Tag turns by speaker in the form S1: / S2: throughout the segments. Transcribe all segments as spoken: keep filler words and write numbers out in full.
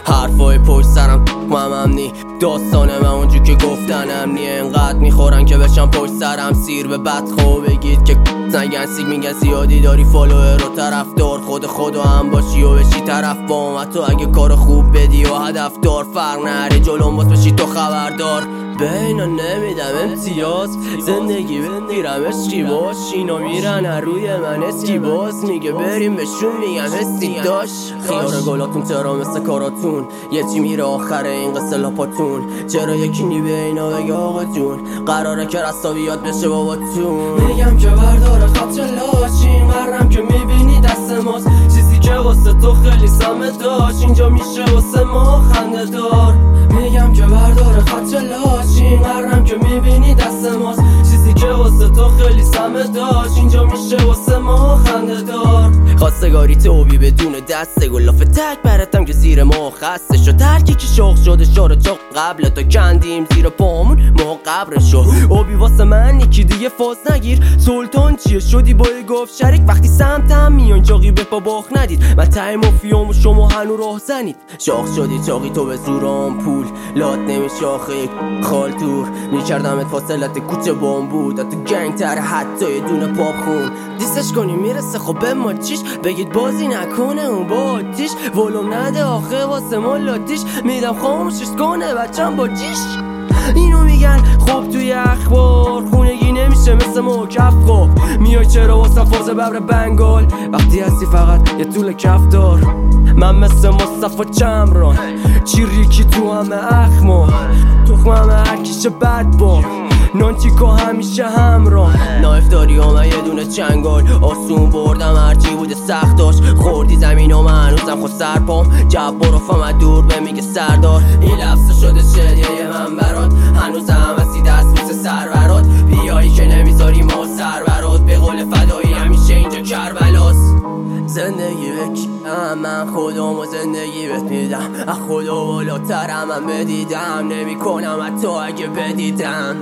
S1: حرفای پشت سرم ممم نی داستان من اونجور که گفتنم نی انقدر میخورن که بشن پشت سرم سیر به بدخو بگید که نگن سیگ میگن زیادی داری فالوور و طرفدار خود خودو هم باشی و بشی طرف با و تو اگه کار خوب بدی و هدف دار فرق نری جلوم باز بشی تو خبردار بینا نمیدم امتیاز زندگی بندیرم عشقی باش اینا میرن روی من اسکی باز میگه بریم بهشون میگم حسی داشت خیار گلاتون چرا مثل کاراتون یه چی میره آخره این قصه لاپاتون چرا یکی نی به اینا بگه آقا جون قراره که رستاویات بشه باباتون
S2: میگم که برداره خط لاشین قرم که میبینی دست ماست چیزی که واسه تو خیلی سمه داشت اینجا میشه واسه ما خنده دار میگم که برداره خط لاشین قرم که میبینی دست ماست چیزی که واسه تو خیلی سمه داشت اینجا میشه واسه ما خنده دار
S1: خواستگاری توبی بدون دسته گلاف تک برتم که زیر ما خسته شد ترکی که شاخ شده شار چاق قبل تا کندیم زیر پامون ما قبرشو اوبی واسه من یکی دیگه فاز نگیر سلطان چیه شدی با یه گفت شریک وقتی سمتم میان چاقی به پا باخ ندید من تای مافیام و شما هنو راه زنید شاخ شدی چاقی تو به زورام پول لات نمیشه آخه یک خالتور میکردمت فاصلت کوچه بام بود تو گنگ تر حتی یه دونه پاپ خون دیستش کنی میرسه خب به ما چیش بگید بازی نکنه اون با آتیش ولوم نده آخه واسه ما لاتیش میدم خاموشش کنه بچم با جیش اینو میگن خوب توی اخبار خونگی نمیشه مثل ما کف خوب میای چرا واسه فاز ببر بنگال وقتی هستی فقط یه طول کف دار من مثل مصطفی چمران چیریکی تو همه اخما تخم همه هرکیشه بد با نانچیکا همیشه همراه نایف داری و من یه دونه چنگال آسون بردم هرچی بوده سخت داشت خوردی زمین و من هنوزم خود سرپام جب برافم دور به میگه سردار این لفظ شده شدیه من برات هنوزم هستی دست میسه سرورات بیایی که نمیذاری ما سرورات به قول فدایی همیشه اینجا کربلاست زندگی بکیم من خودم و زندگی بهت میدم از خدا بالاترم من بدیدم نمی کنم حتی اگه بدیدم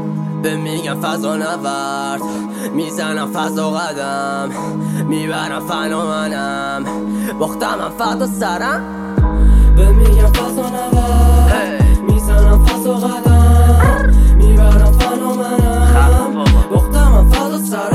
S1: به میگم فضا نورد میزنم فضا قدم میبرم فنا منم باختم من فضا سرم
S2: به میگم فضا نورد میزنم فضا قدم میبرم فنا منم باختم من فضا سرم